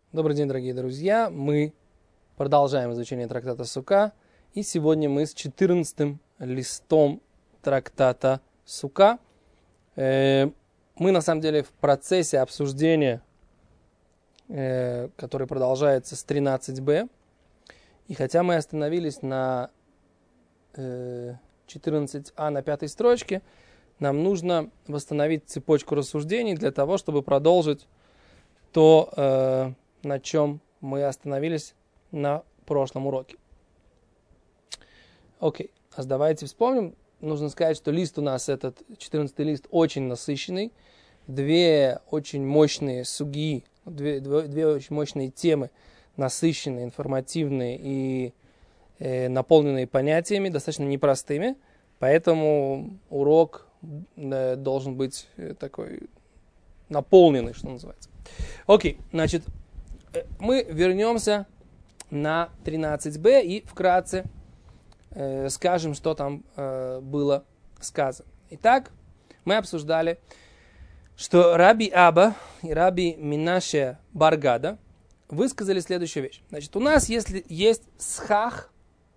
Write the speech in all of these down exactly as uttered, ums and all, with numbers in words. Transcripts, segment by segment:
Добрый день, дорогие друзья. Мы продолжаем изучение трактата Сука. И сегодня мы с четырнадцатым листом трактата Сука. Мы на самом деле в процессе обсуждения, который продолжается с тринадцать бэ. И хотя мы остановились на четырнадцать а на пятой строчке, нам нужно восстановить цепочку рассуждений для того, чтобы продолжить то, на чем мы остановились на прошлом уроке. Окей, а давайте вспомним. Нужно сказать, что лист у нас, этот четырнадцатый лист, очень насыщенный. Две очень мощные суги, две, две, две очень мощные темы, насыщенные, информативные и э, наполненные понятиями, достаточно непростыми. Поэтому урок э, должен быть э, такой наполненный, что называется. Окей, значит, мы вернемся на тринадцать бэ и вкратце э, скажем, что там э, было сказано. Итак, мы обсуждали, что Раби Аба и Раби Минаше бар Гада высказали следующую вещь. Значит, у нас если есть схах,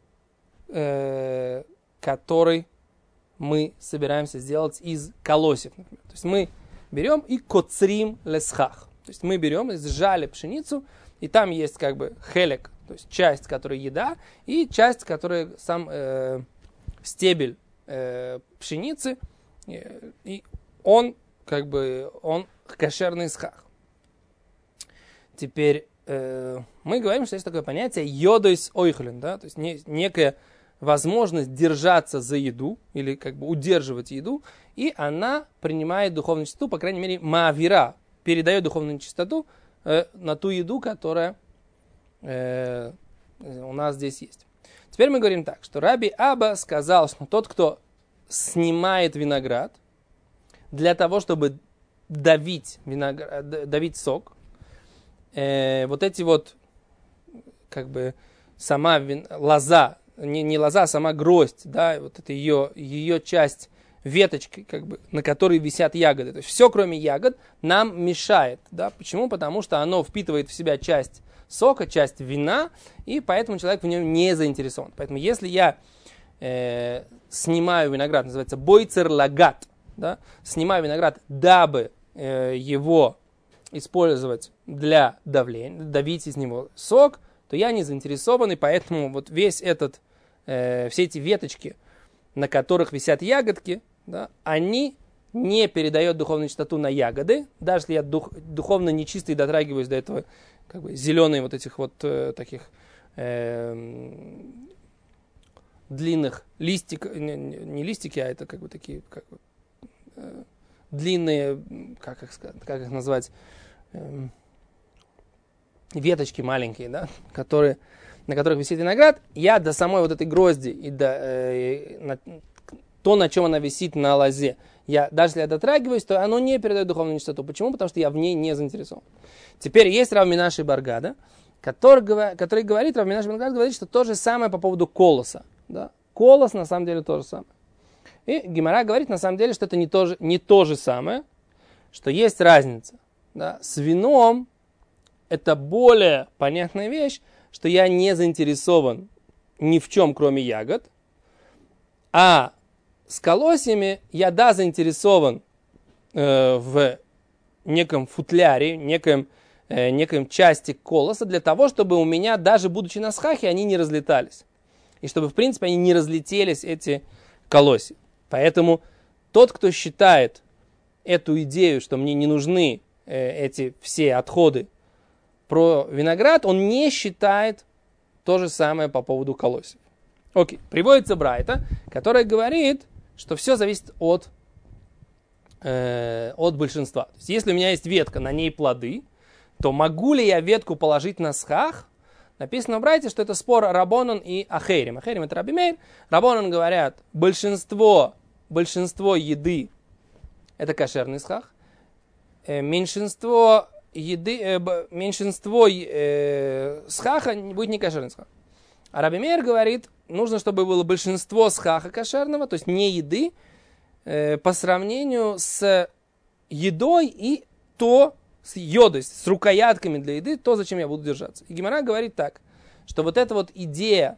э, который мы собираемся сделать из колосьев, например. То есть мы берем и коцрим лесхах. То есть мы берем и сжали пшеницу, и там есть как бы хелек, то есть часть, которая еда, и часть, которая сам э, стебель э, пшеницы, э, и он как бы он кошерный схах. Теперь э, мы говорим, что есть такое понятие йодойс ойхлен, да, то есть не, некая возможность держаться за еду или как бы удерживать еду, и она принимает духовную чистоту, по крайней мере, маавира, передает духовную чистоту э, на ту еду, которая э, у нас здесь есть. Теперь мы говорим так, что Раби Аба сказал, что тот, кто снимает виноград для того, чтобы давить, виноград, давить сок, э, вот эти вот, как бы, сама вин, лоза, не, не лоза, а сама гроздь, да, вот это ее, ее часть, веточки, как бы, на которой висят ягоды. То есть все, кроме ягод, нам мешает. Да? Почему? Потому что оно впитывает в себя часть сока, часть вина, и поэтому человек в нем не заинтересован. Поэтому если я э, снимаю виноград, называется бойцер лагат, да? Снимаю виноград, дабы э, его использовать для давления, давить из него сок, то я не заинтересован, и поэтому вот весь этот, э, все эти веточки, на которых висят ягодки, да, они не передают духовную чистоту на ягоды, даже если я дух, духовно нечистый дотрагиваюсь до этого, как бы зеленых вот этих вот э, таких э, длинных листиков, не, не листики, а это как бы такие как бы, э, длинные, как их сказать, как их назвать, э, веточки маленькие, да, которые, на которых висит виноград, я до самой вот этой грозди и до э, на, то, на чем она висит на лозе, я, даже если я дотрагиваюсь, то оно не передает духовную чистоту. Почему? Потому что я в ней не заинтересован. Теперь есть Рав Минаше бар Гада, который, который говорит, Рав Минаше бар Гада говорит, что то же самое по поводу колоса. Да? Колос на самом деле то же самое. И Гемара говорит на самом деле, что это не то же, не то же самое, что есть разница. Да? С вином это более понятная вещь, что я не заинтересован ни в чем, кроме ягод, а с колосьями я, да, заинтересован э, в неком футляре, неком, э, неком части колоса, для того, чтобы у меня, даже будучи на схахе, они не разлетались. И чтобы, в принципе, они не разлетелись, эти колосья. Поэтому тот, кто считает эту идею, что мне не нужны э, эти все отходы про виноград, он не считает то же самое по поводу колосьев. Окей, приводится Брайта, которая говорит, что все зависит от, э, от большинства. То есть, если у меня есть ветка, на ней плоды, то могу ли я ветку положить на схах? Написано в Брайте, что это спор Рабонан и Ахейрим. Ахейрим это Раби Мейр. Рабонан говорят, большинство, большинство еды это кошерный схах. Э, меньшинство еды, э, меньшинство э, схаха будет не кошерный схах. А Раби Мейр говорит, нужно, чтобы было большинство схаха кошерного, то есть не еды, э, по сравнению с едой и то, с йодой, с рукоятками для еды, то, зачем я буду держаться. И Гемара говорит так, что вот эта вот идея,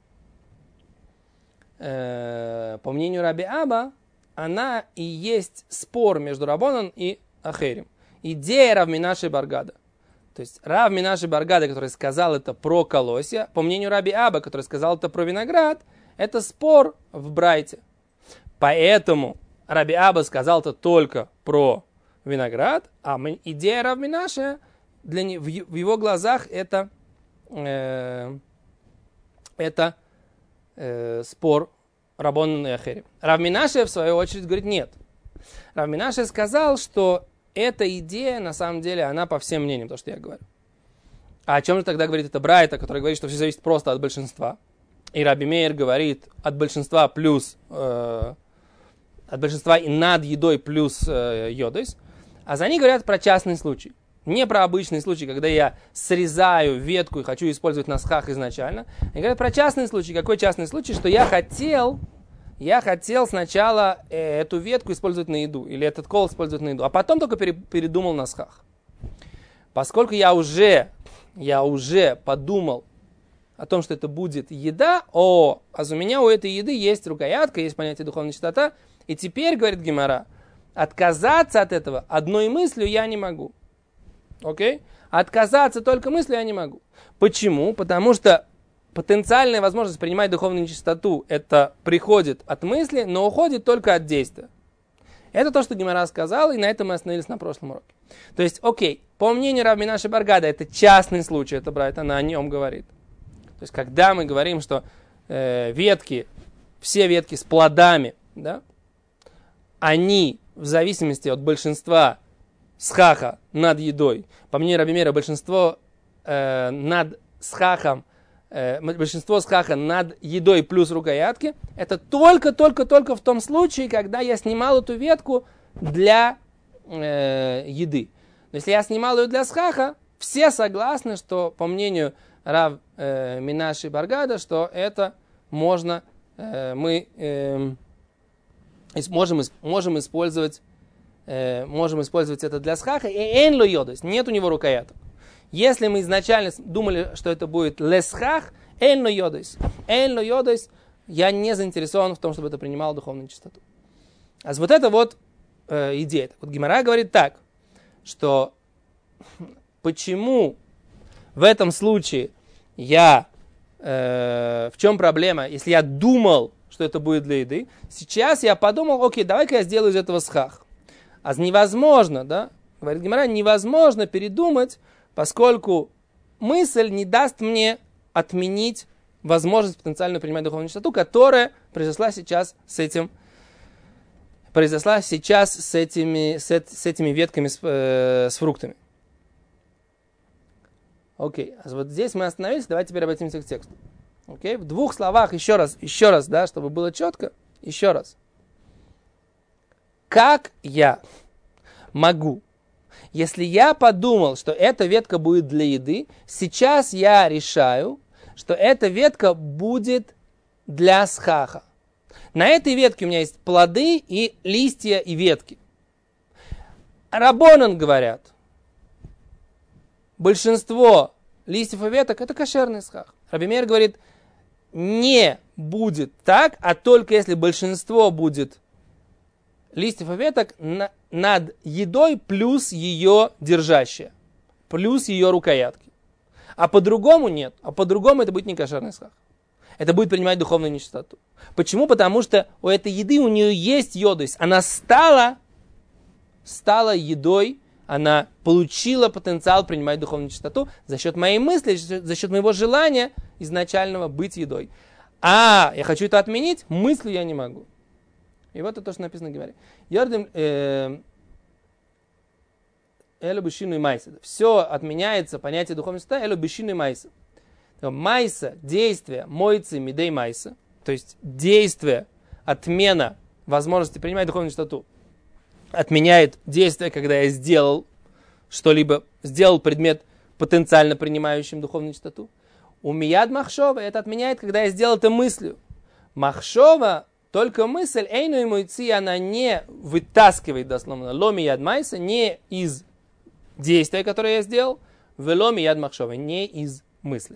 э, по мнению Раби Аба, она и есть спор между Рабонан и Ахерим. Идея Рав Минаши Баргада. То есть Рав Минаши Баргада, который сказал это про колосья, по мнению Раби Аба, который сказал это про виноград, это спор в Брайте. Поэтому Раби Аба сказал это только про виноград, а идея Рав Минаши для не, в, в его глазах это, э, это э, спор Рабонан и Ахерим. Рав Минаши, в свою очередь, говорит нет. Рав Минаши сказал, что эта идея, на самом деле, она по всем мнениям, то, что я говорю. А о чем же тогда говорит это Брайта, который говорит, что все зависит просто от большинства? И Раби Мейер говорит от большинства плюс, э, от большинства и над едой плюс э, йодой. А за них говорят про частный случай. Не про обычный случай, когда я срезаю ветку и хочу использовать на схах изначально. Они говорят про частный случай. Какой частный случай? Что я хотел... Я хотел сначала э, эту ветку использовать на еду, или этот кол использовать на еду, а потом только пере, передумал на схах. Поскольку я уже, я уже подумал о том, что это будет еда, о, а у меня у этой еды есть рукоятка, есть понятие духовная чистота, и теперь, говорит Гемара, отказаться от этого одной мыслью я не могу. Окей? Отказаться только мыслью я не могу. Почему? Потому что потенциальная возможность принимать духовную нечистоту, это приходит от мысли, но уходит только от действия. Это то, что Гемара сказал, и на этом мы остановились на прошлом уроке. То есть, окей, по мнению Рав Минаши Баргада, это частный случай, это Брайт, она о нем говорит. То есть, когда мы говорим, что э, ветки, все ветки с плодами, да, они в зависимости от большинства схаха над едой, по мнению Раби Мейра, большинство э, над схахом, большинство схаха над едой плюс рукоятки, это только-только-только в том случае, когда я снимал эту ветку для э, еды. Но если я снимал ее для схаха, все согласны, что, по мнению Рав э, Минаши Баргада, что это можно, э, мы э, можем, можем, использовать, э, можем использовать это для схаха, и эйн ло йодос, нет у него рукояток. Если мы изначально думали, что это будет лесхах, эль но йодойс. Эль но йодойс, я не заинтересован в том, чтобы это принимало духовную чистоту. А вот это вот э, идея. Вот Гемара говорит так, что почему в этом случае я, э, в чем проблема, если я думал, что это будет для еды, сейчас я подумал, окей, давай-ка я сделаю из этого схах. А невозможно, да, говорит Гемара, невозможно передумать, поскольку мысль не даст мне отменить возможность потенциально принимать духовную чистоту, которая произошла сейчас с этим, произошла сейчас с этими, с, с этими ветками с, э, с фруктами. Окей, а вот здесь мы остановились, давайте теперь обратимся к тексту. Окей, в двух словах еще раз, еще раз, да, чтобы было четко, еще раз. Как я могу, если я подумал, что эта ветка будет для еды, сейчас я решаю, что эта ветка будет для схаха. На этой ветке у меня есть плоды и листья и ветки. Рабонан говорят, большинство листьев и веток это кошерный схах. Раби Мейер говорит, не будет так, а только если большинство будет листьев и веток на, над едой плюс ее держащая, плюс ее рукоятки. А по-другому нет. А по-другому это будет не кошерный схах. Это будет принимать духовную нечистоту. Почему? Потому что у этой еды у нее есть йодость. Она стала, стала едой, она получила потенциал принимать духовную нечистоту за счет моей мысли, за счет моего желания изначального быть едой. А я хочу это отменить, мыслью я не могу. И вот это то, что написано в Гемаре. Йордем элу бешину и майса. Все отменяется, понятие духовной чистоты, элу бешину и майса. Майса, действие, мойцы, мидей майса, то есть действие, отмена возможности принимать духовную чистоту, отменяет действие, когда я сделал что-либо, сделал предмет, потенциально принимающим духовную чистоту. У мияд махшова это отменяет, когда я сделал это мыслью. Махшова, только мысль, эйну и мойци, она не вытаскивает, дословно, ло мияд майса, не из действия, которое я сделал, вело мияд махшова, не из мысли.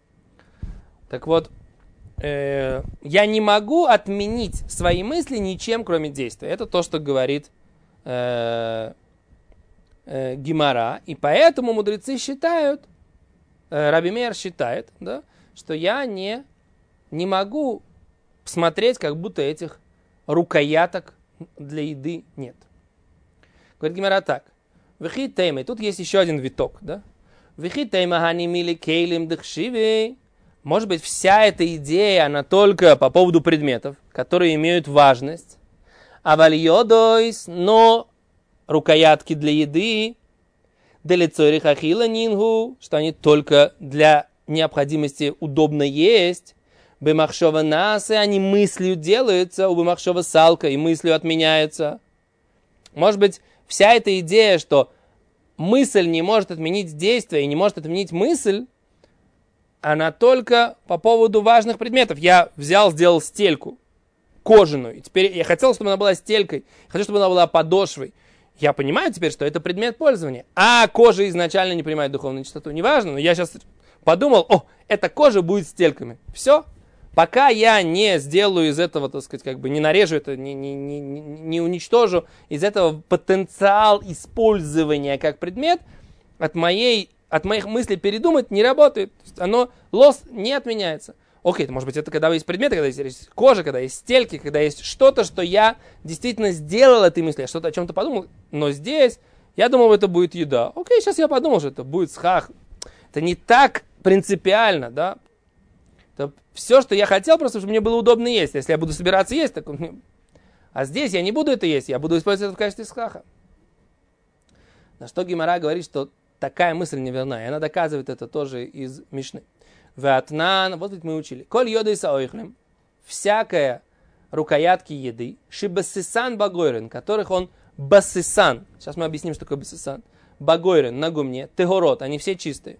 Так вот, э, я не могу отменить свои мысли ничем, кроме действия. Это то, что говорит э, э, Гемара. И поэтому мудрецы считают, э, Раби Меир считает, да, что я не, не могу смотреть, как будто этих рукояток для еды нет. Говорит Гемара так. Вихи тейма. Тут есть еще один виток, да? Вихи тейма ханимили кейлим дхшиви. Может быть, вся эта идея, она только по поводу предметов, которые имеют важность. А вальодойс, но рукоятки для еды, делицори хахила нингу, что они только для необходимости удобно есть. Бемахшова насы, они мыслью делаются, у бемахшова салка, и мыслью отменяются. Может быть, вся эта идея, что мысль не может отменить действие и не может отменить мысль, она только по поводу важных предметов. Я взял, сделал стельку кожаную. И теперь я хотел, чтобы она была стелькой. Хочу, чтобы она была подошвой. Я понимаю теперь, что это предмет пользования. А кожа изначально не принимает духовную чистоту. Неважно, но я сейчас подумал, о, эта кожа будет стельками. Все. Пока я не сделаю из этого, так сказать, как бы не нарежу это, не, не, не, не уничтожу из этого потенциал использования как предмет, от, моей, от моих мыслей передумать не работает. Оно, лос не отменяется. Окей, это может быть это когда есть предметы, когда есть кожа, когда есть стельки, когда есть что-то, что я действительно сделал этой мыслью, я что-то о чем-то подумал, но здесь я думал, это будет еда. Окей, сейчас я подумал, что это будет схах. Это не так принципиально, да. Это все, что я хотел, просто чтобы мне было удобно есть. Если я буду собираться есть, так... А здесь я не буду это есть, я буду использовать это в качестве схаха. На что Гемара говорит, что такая мысль неверна. И она доказывает это тоже из Мишны. Ватнан, вот ведь мы учили. Коль йоды саойхлем, всякая рукоятки еды, шибасисан багойрен, которых он басисан. Сейчас мы объясним, что такое басисан. Багойрен, на гумне, тегород, они все чистые.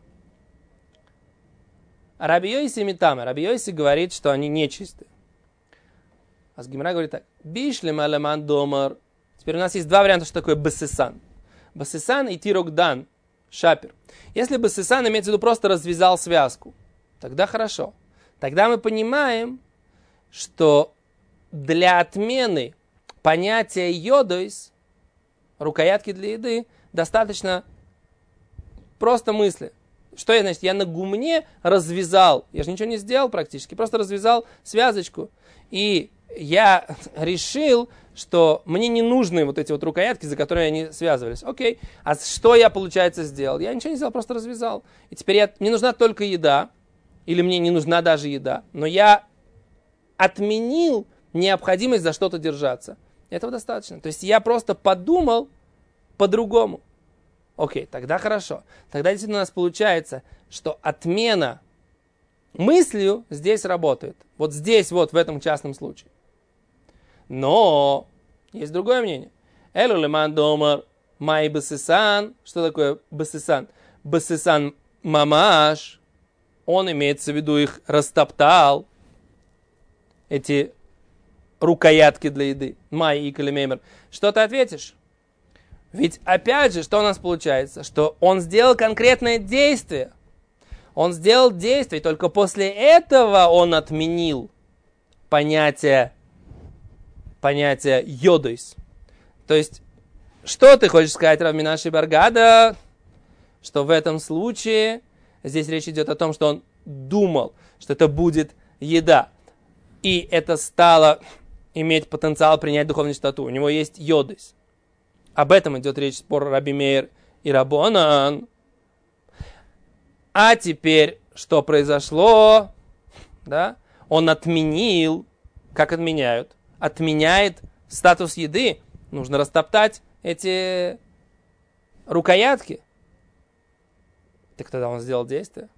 А Раби Йоси Митама, Раби Йоси говорит, что они нечистые. А с Гемара говорит так. Бишлем алеман домар. Теперь у нас есть два варианта, что такое басисан. Басисан и тирокдан, шапер. Если басисан имеется в виду просто развязал связку, тогда хорошо. Тогда мы понимаем, что для отмены понятия йодойс, рукоятки для еды, достаточно просто мысли. Что я, значит, я на гумне развязал, я же ничего не сделал практически, просто развязал связочку. И я решил, что мне не нужны вот эти вот рукоятки, за которые они связывались. Окей, а что я, получается, сделал? Я ничего не сделал, просто развязал. И теперь я, мне нужна только еда, или мне не нужна даже еда, но я отменил необходимость за что-то держаться. Этого достаточно. То есть я просто подумал по-другому. Окей, тогда хорошо. Тогда действительно у нас получается, что отмена мыслью здесь работает. Вот здесь, вот в этом частном случае. Но есть другое мнение. Элу леман домар май басисан. Что такое басисан? Басисан мамаш. Он имеется в виду их растоптал. Эти рукоятки для еды. Май и калимеймер. Что ты ответишь? Ведь опять же, что у нас получается? Что он сделал конкретное действие. Он сделал действие, только после этого он отменил понятие, понятие йодойс. То есть, что ты хочешь сказать, Рав Минаши Баргада? Что в этом случае, здесь речь идет о том, что он думал, что это будет еда. И это стало иметь потенциал принять духовную чистоту. У него есть йодойс. Об этом идет речь, спор Раби Меир и Рабонан. А теперь, что произошло? Да? Он отменил, как отменяют? Отменяет статус еды. Нужно растоптать эти рукоятки. Так тогда он сделал действие.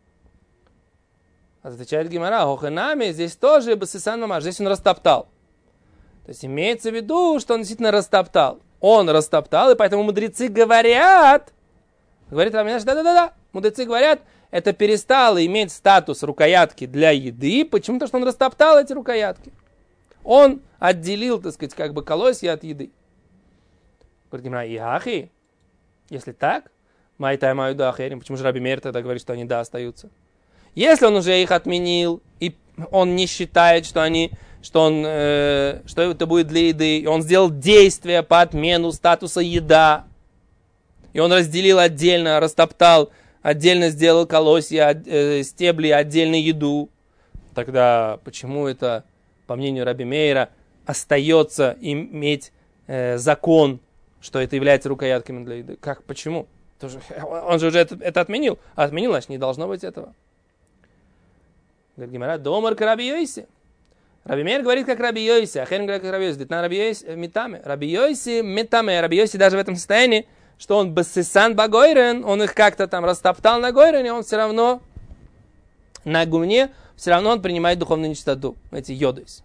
Отвечает Гемара, хохенами, здесь тоже басисан мамаш, здесь он растоптал. То есть имеется в виду, что он действительно растоптал. Он растоптал, и поэтому мудрецы говорят, говорит Раминаш, да-да-да, мудрецы говорят, это перестало иметь статус рукоятки для еды, почему-то, что он растоптал эти рукоятки. Он отделил, так сказать, как бы колосья от еды. Говорит Гемара, ихахи, если так, Майтай Майуда Ахерим. Почему же Раби Мейр тогда говорит, что они да остаются? Если он уже их отменил, и он не считает, что они, что он, э, что это будет для еды, и он сделал действие по отмену статуса еда, и он разделил отдельно, растоптал, отдельно сделал колосья, э, стебли, отдельно еду, тогда почему это, по мнению Раби Мейра, остается иметь э, закон, что это является рукоятками для еды? Как, почему? Тоже, он же уже это, это отменил. А отменил, значит, не должно быть этого. Говорит Гемара, домар к Раби Йоси. Раби Мейр говорит, как Раби Йоси, а Херин говорит, как Раби Йоси. Детна Раби Йоси метаме. Раби Йоси метаме. Раби Йоси даже в этом состоянии, что он басисан багойрен, он их как-то там растоптал на гойрене, он все равно на гумне, все равно он принимает духовную нечистоту, эти йодойс.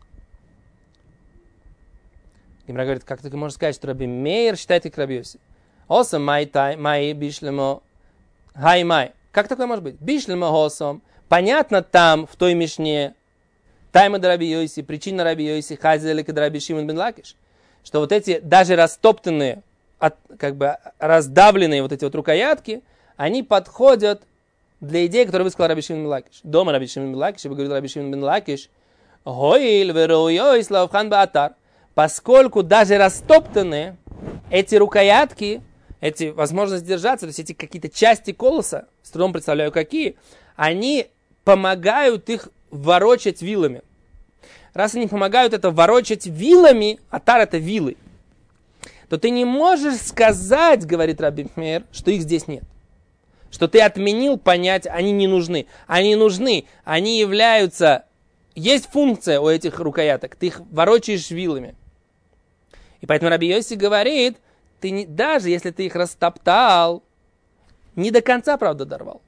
Гемара говорит, как ты можешь сказать, что Раби Мейр считает как Раби Йоси? Оса май тай май бишлемо хай май. Как такое может быть? Бишлемо хосом. Понятно там, в той мишне, тайма да Раби Йоси, причина Раби Йоси, хазели кад Раби Шимон бен Лакиш, что вот эти даже растоптанные, от, как бы раздавленные вот эти вот рукоятки, они подходят для идеи, которую высказал Раби Шимон бен Лакиш. Дома Раби Шимон бен Лакиш, ибо говорил Раби Шимон бен Лакиш, гоил вероуйой славхан баатар, поскольку даже растоптанные эти рукоятки, эти возможности держаться, то есть эти какие-то части колоса, с трудом представляю какие, они помогают их ворочать вилами. Раз они помогают это ворочать вилами, атар это вилы, то ты не можешь сказать, говорит Раби Мейр, что их здесь нет. Что ты отменил понятие, они не нужны. Они нужны, они являются, есть функция у этих рукояток, ты их ворочаешь вилами. И поэтому Раби Йоси говорит, ты не, даже если ты их растоптал, не до конца, правда, дорвал.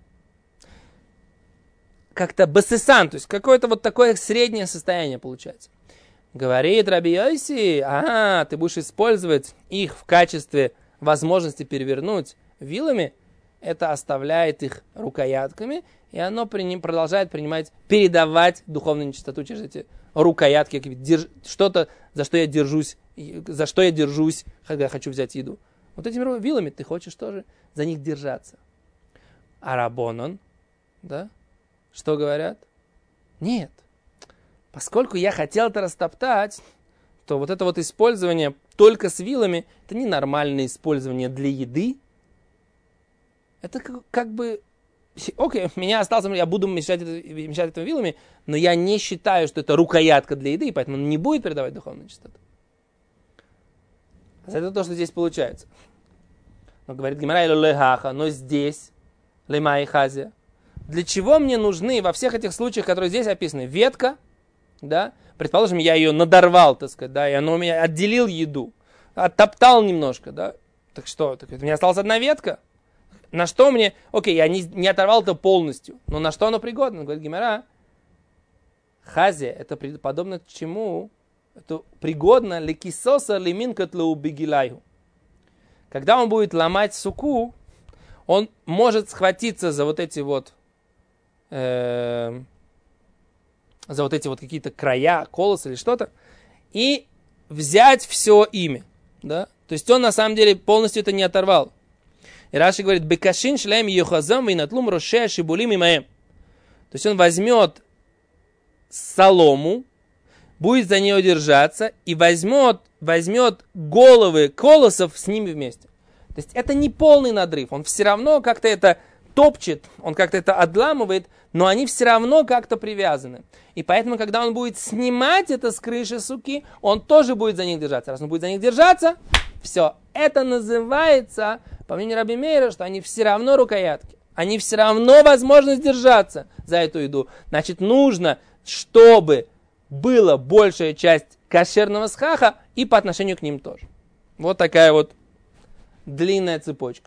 Как-то басисан, то есть какое-то вот такое среднее состояние получается. Говорит Раби Йоси, ага, ты будешь использовать их в качестве возможности перевернуть вилами, это оставляет их рукоятками, и оно при ним продолжает принимать, передавать духовную нечистоту через эти рукоятки, держ, что-то, за что я держусь, за что я держусь, когда хочу взять еду. Вот этими вилами ты хочешь тоже за них держаться. А Рабонон, да, что говорят? Нет. Поскольку я хотел это растоптать, то вот это вот использование только с вилами, это ненормальное использование для еды. Это как, как бы, окей, меня остался, я буду мешать, это, мешать этими вилами, но я не считаю, что это рукоятка для еды, поэтому он не будет передавать духовную чистоту. Это то, что здесь получается. Но говорит Гемара или лехаха, но здесь, лемай хазия, для чего мне нужны во всех этих случаях, которые здесь описаны, ветка, да, предположим, я ее надорвал, так сказать, да, и оно у меня отделил еду, оттоптал немножко, да, так что, так, у меня осталась одна ветка, на что мне, окей, я не, не оторвал это полностью, но на что оно пригодно, говорит Гемара, хазия, это подобно к чему, это пригодно лекисоса лиминкат леубигилайху. Когда он будет ломать суку, он может схватиться за вот эти вот э, за вот эти вот какие-то края, колосы или что-то, и взять все ими, да? То есть он на самом деле полностью это не оторвал. И Раши говорит, бекашин шлем йохазам вейнатлум роше шибулим имаем. То есть он возьмет солому, будет за нее держаться и возьмет, возьмет головы колосов с ними вместе. То есть это не полный надрыв, он все равно как-то это топчет, он как-то это отламывает, но они все равно как-то привязаны. И поэтому, когда он будет снимать это с крыши суки, он тоже будет за них держаться. Раз он будет за них держаться, все. Это называется, по мнению Раби Мейра, что они все равно рукоятки. Они все равно возможность держаться за эту еду. Значит, нужно, чтобы была большая часть кошерного схаха и по отношению к ним тоже. Вот такая вот длинная цепочка.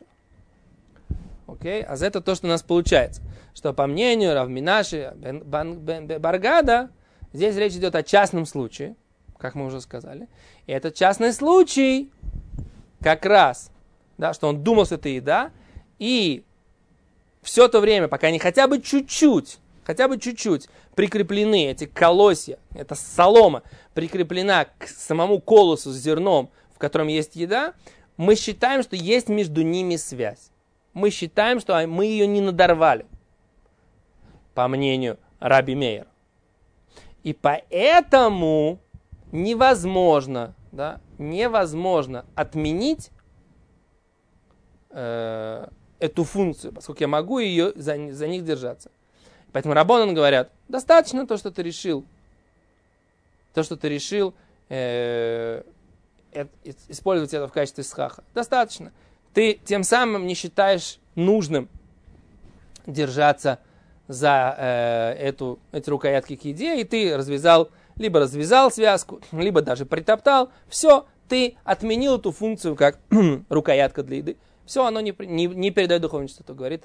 Окей? А это то, что у нас получается. Что по мнению Рав Минаши Баргада, здесь речь идет о частном случае, как мы уже сказали. И этот частный случай как раз, да, что он думал, что это еда, и все то время, пока они хотя бы чуть-чуть, хотя бы чуть-чуть прикреплены, эти колосья, эта солома прикреплена к самому колосу с зерном, в котором есть еда, мы считаем, что есть между ними связь. мы считаем, что мы ее не надорвали. По мнению Раби Мейер. И поэтому невозможно, да, невозможно отменить э, эту функцию, поскольку я могу ее за, за них держаться. Поэтому раббанан говорят, достаточно то, что ты решил. То, что ты решил э, э, использовать это в качестве схаха. Достаточно. Ты тем самым не считаешь нужным держаться за э, эту, эти рукоятки к еде, и ты развязал, либо развязал связку, либо даже притоптал. Все, ты отменил эту функцию как рукоятка для еды. Все, оно не, не, не передает духовную чистоту, говорит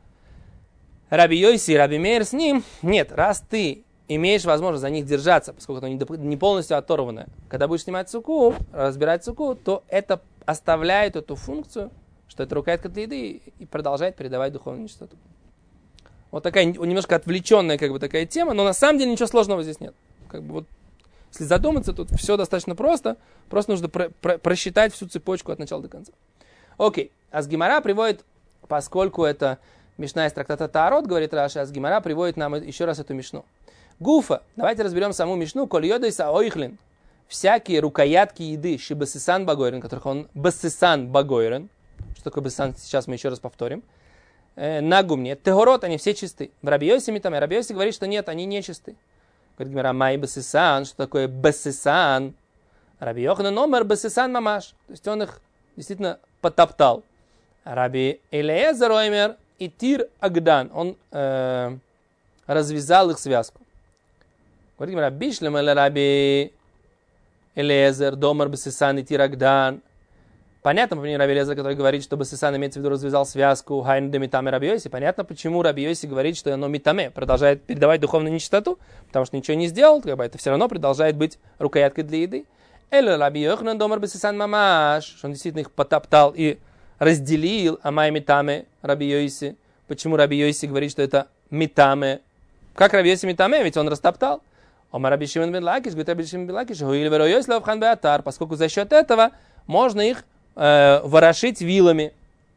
Раби Йоси и Раби Мейер с ним. Нет, раз ты имеешь возможность за них держаться, поскольку оно не полностью оторванное, когда будешь снимать цуку, разбирать цуку, то это оставляет эту функцию, что это рукоятка для еды, и продолжает передавать духовную чистоту. Вот такая немножко отвлеченная как бы такая тема, но на самом деле ничего сложного здесь нет. Как бы вот, если задуматься, тут все достаточно просто. Просто нужно про- про- просчитать всю цепочку от начала до конца. Окей. Аз Гемара приводит, поскольку это Мишна из трактата Таарот, говорит Раши, Аз Гемара приводит нам еще раз эту Мишну. Гуфа. Давайте разберем саму Мишну. Коль йодойса ойхлин. Всякие рукоятки еды, шибасисан багойрен, которых он басисан багойрен. Что такое басисан? Сейчас мы еще раз повторим. На гумне. Тегорот, они все чисты. В Раби Йоси там, Раби Йоси говорит, что нет, они не чисты. Говорит Гемара, май басисан, что такое басисан? Раби Йоханан номер басисан мамаш. То есть он их действительно потоптал. Раби Элиэзер оймер и тир агдан. Он э, развязал их связку. Говорит Гемара, бишлем или Раби Элиэзер, домер басисан и тир агдан. Понятно, по мнению Раби Элиэзера, который говорит, что басисан имеется в виду развязал связку хайн де митаме Раби Йоси. Понятно, почему Раби Йоси говорит, что оно митаме, продолжает передавать духовную нечистоту, потому что ничего не сделал, как бы это все равно продолжает быть рукояткой для еды. Эль Раби Йоханан домар басисан мамаш, что он действительно их потоптал и разделил амай митаме Раби Йоси. Почему Раби Йоси говорит, что это митаме? Как Раби Йоси митаме? Ведь он растоптал. Омар Раби Шимон бен Лакиш, говорит Раби Шимон бен Лакиш, хуили веро Йоси лавхан беатар, поскольку за счет этого можно их ворошить вилами.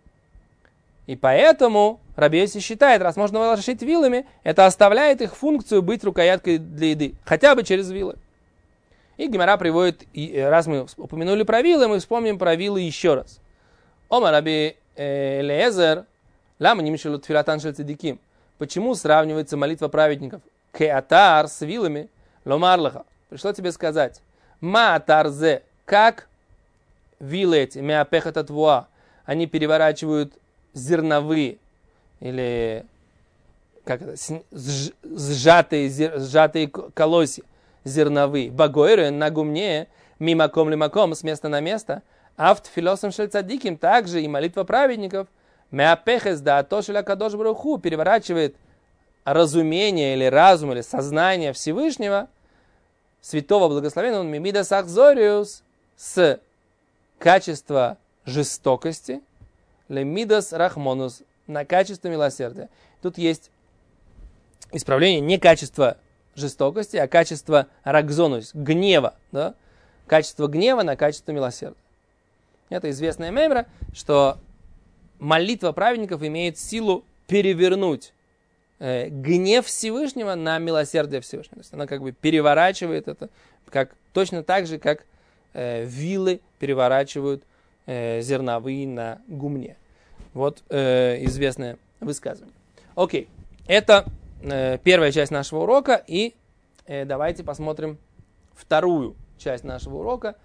И поэтому Раби Йоси считает, раз можно ворошить вилами, это оставляет их функцию быть рукояткой для еды. Хотя бы через вилы. И Гемара приводит, и раз мы упомянули про вилы, мы вспомним про вилы еще раз. Ома Раби Элиэзер, лама нимшилу тфилатан шель цадиким. Почему сравнивается молитва праведников? Кеатар с вилами, ломарлаха. Пришло тебе сказать. Ма атарзе, как вилы эти, меапехата твуа, они переворачивают зерновые или как это, сжатые, сжатые колосья зерновые. Багойры на гумне, мимаком лимаком, с места на место. Авт филосом шельцадиким, также и молитва праведников. Меапехес да атошеля кадош бруху, переворачивает разумение или разум или сознание Всевышнего, святого благословенного мимидас ахзориус, с качество жестокости, лемидас рахмонус, на качество милосердия. Тут есть исправление не качество жестокости, а качество рагзонус, гнева. Да? Качество гнева на качество милосердия. Это известная мемра, что молитва праведников имеет силу перевернуть э, гнев Всевышнего на милосердие Всевышнего. То есть она как бы переворачивает это, как, точно так же, как э, вилы переворачивают э, зерновые на гумне. Вот э, известное высказывание. Окей, это э, первая часть нашего урока, и э, давайте посмотрим вторую часть нашего урока.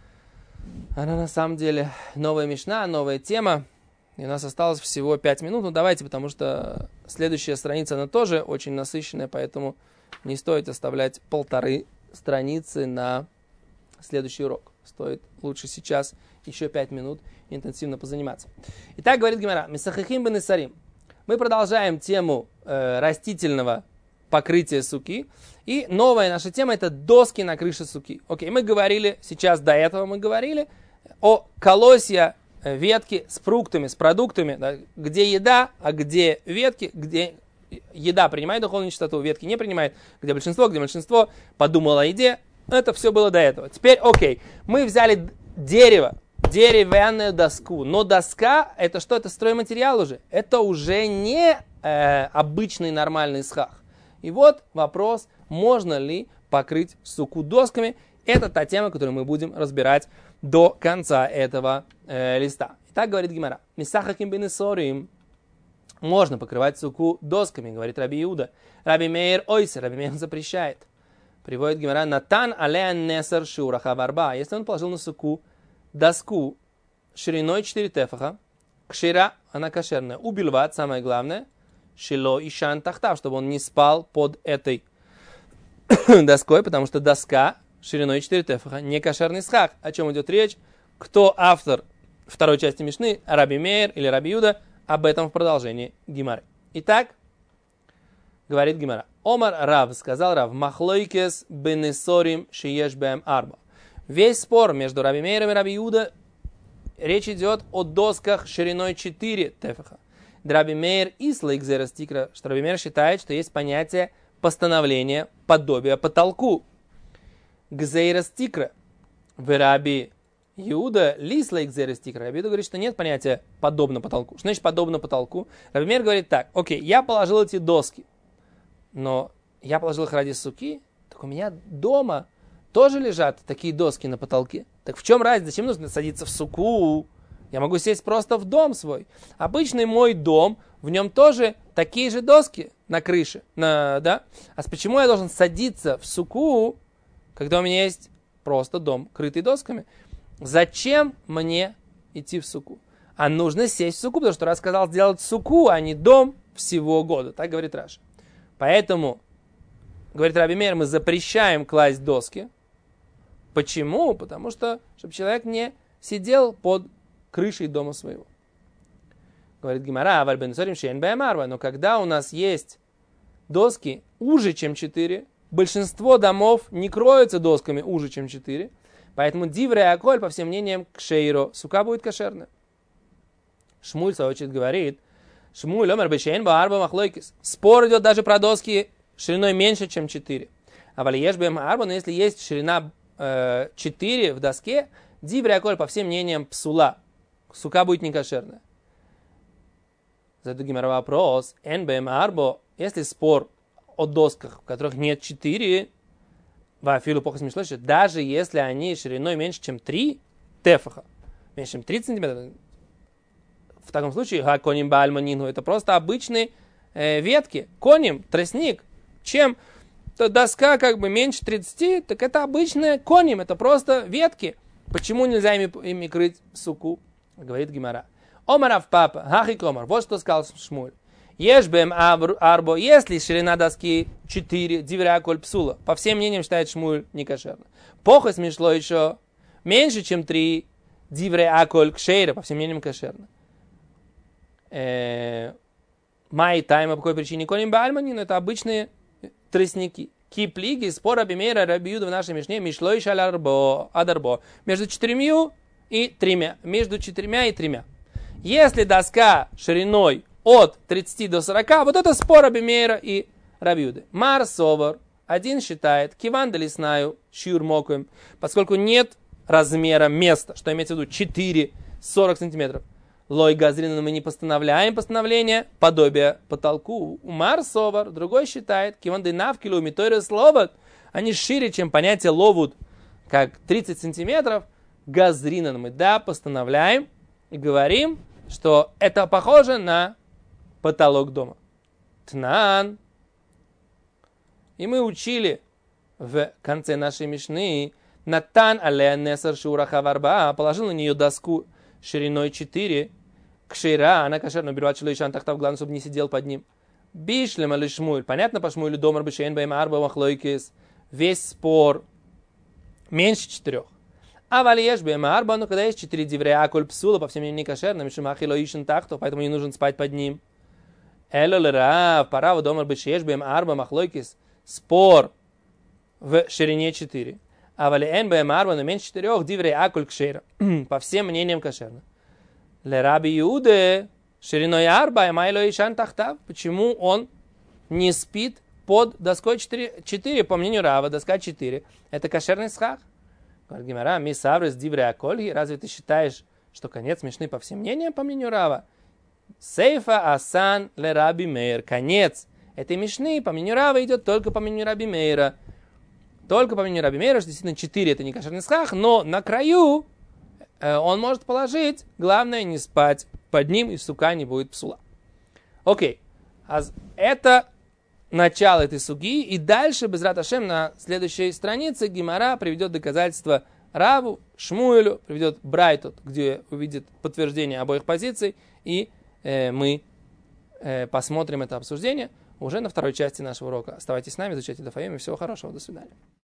Она на самом деле новая мишна, новая тема. И у нас осталось всего пять минут. Ну давайте, потому что следующая страница, она тоже очень насыщенная, поэтому не стоит оставлять полторы страницы на следующий урок. Стоит лучше сейчас еще пять минут интенсивно позаниматься. Итак, говорит Гемара, Мисахахим бен Исарим. Мы продолжаем тему э, растительного покрытия суки. И новая наша тема — это доски на крыше суки. Окей, мы говорили, сейчас до этого мы говорили о колосья ветки с фруктами, с продуктами, да, где еда, а где ветки, где еда принимает духовную чистоту, ветки не принимает, где большинство, где большинство подумало о еде. Это все было до этого. Теперь, окей, мы взяли дерево, деревянную доску. Но доска, это что? Это стройматериал уже. Это уже не э, обычный нормальный схах. И вот вопрос, можно ли покрыть суку досками. Это та тема, которую мы будем разбирать до конца этого э, листа. Итак, говорит Гемара. Мисахаким бенесорим. Можно покрывать суку досками, говорит Раби Иуда. Раби Мейер ойсер, Раби Мейер запрещает. Приводит Гемара. Натан алеан несер шураха варба. Если он положил на суку доску шириной четыре тефаха, кшира, она кошерная. Убилват, самое главное, шило и шан тахтав, чтобы он не спал под этой доской, потому что доска шириной четыре тефаха не кошерный схах. О чем идет речь? Кто автор второй части Мишны, Раби Мейер или Раби Юда, об этом в продолжении Гемары. Итак, говорит Гемара. Омар Рав, сказал Рав, махлойкес бенесорим шиеш бэм арба. Весь спор между Раби Мейером и Раби Юда, речь идет о досках шириной четыре тефаха. Раби Мейер ислайк зерастикра, что Раби Мейер считает, что есть понятие постановления подобия потолку. Гзейрастикра. В Раби Иуда лислайк зерастикра. Раби Иуда говорит, что нет понятия подобно потолку. Что значит подобно потолку? Раби Мейер говорит так: окей, я положил эти доски, но я положил их ради суки, так у меня дома тоже лежат такие доски на потолке. Так в чем разница? Зачем нужно садиться в суку? Я могу сесть просто в дом свой. Обычный мой дом, в нем тоже такие же доски на крыше. На, да? А почему я должен садиться в суку, когда у меня есть просто дом, крытый досками? Зачем мне идти в суку? А нужно сесть в суку, потому что раз сказал сделать суку, а не дом всего года. Так говорит Раша. Поэтому, говорит Раби Мейер, мы запрещаем класть доски. Почему? Потому что, чтобы человек не сидел под крышей дома своего. Говорит Гемара, но когда у нас есть доски уже, чем четыре, большинство домов не кроются досками уже, чем четыре, поэтому диврей аколь, по всем мнениям, кшейро, сука будет кошерная. Шмуль, в свою очередь, говорит, Шмуль, омер бешейн ба арба махлойкис. Спор идет даже про доски шириной меньше, чем четыре. А валиеш бэм арба, но если есть ширина четыре в доске, диврей аколь, по всем мнениям, псула. Сука будет не кошерная. Задаю Гемара вопрос. Эн бэм арбо, если спор о досках, в которых нет четыре, вафилу похос мишлойши, даже если они шириной меньше, чем три тефаха, меньше, чем тридцать сантиметров, в таком случае, га коним бальманину, это просто обычные э, ветки. Коним, тростник. Чем доска как бы меньше тридцати, так это обычные коним, это просто ветки. Почему нельзя ими, ими крыть суку? Говорит Гемара. Омарав папа, хахи комар. Вот что сказал Шмуль. Ешбем арбо, если ширина доски четыре, дивря коль псула. По всем мнениям считает Шмуль некошерно. Похо смешло еще меньше, чем три, дивря коль кшейра. По всем мнениям кошерно. Май тайма, по какой причине коним бальмани, но это обычные тростники. Киплиги, спор Раби Мейера, Раби Юда в нашей мишне, мишлой шаларбо, адарбо. Между четырьмя и тремя. Между четырьмя и тремя. Если доска шириной от тридцати до сорока, вот это спор Раби Мейера и Раби Юды. Мар совар, один считает, киван леснаю, щур мокуем, поскольку нет размера места, что имеется в виду четыре сорок сантиметров. Лой газрина, мы не постановляем постановление, подобие потолку. Умар совар, другой считает, киванды навкилу миторы словот, они шире, чем понятие ловут, как тридцать сантиметров. Газрина мы, да, постановляем и говорим, что это похоже на потолок дома. Тнан. И мы учили в конце нашей мишны, Натан алея несар шураха варба, положил на нее доску шириной четыре, кшира, она кошерно берет шлойшан тахтав, главное, чтобы не сидел под ним. Бишлем или Шмуль, понятно по Шмулю, домар бешейн бэм арба махлойкис, весь спор меньше четырех. А валиеш бэм арба, но когда есть четыре диврея коль псула, по всем мнениям не кошерно, мишумахи лоишен тахтов, поэтому не нужно спать под ним. Эло лерав, парава домар бешейн бэм арба махлойкис, спор в ширине четыре. А валиэн бэм арба, но меньше четырех диврея коль кшира, по всем мнениям кошерно. Лераби Иуде шириной арба и майло ишан тахтав. Почему он не спит под доской четыре? четыре, по мнению Рава, доска четыре. Это кошерный схах. Говорит Гемара, ми саврес дивре акольги, разве ты считаешь, что конец Мишны по всем мнениям, по мнению Рава? Сейфа асан ле Раби Мейр. Конец этой Мишны, по мнению Рава, идет только по мнению Раби Мейра. Только по мнению Раби Мейра, что действительно четыре это не кошерный схах, но на краю э, он может положить, главное не спать под ним, и сука не будет псула. Окей, а это начало этой суги, и дальше, безрат Ашем, на следующей странице Гемара приведет доказательства Раву, Шмуэлю, приведет Брайтот, где увидит подтверждение обоих позиций, и э, мы э, посмотрим это обсуждение уже на второй части нашего урока. Оставайтесь с нами, изучайте Дафаим, и всего хорошего, до свидания.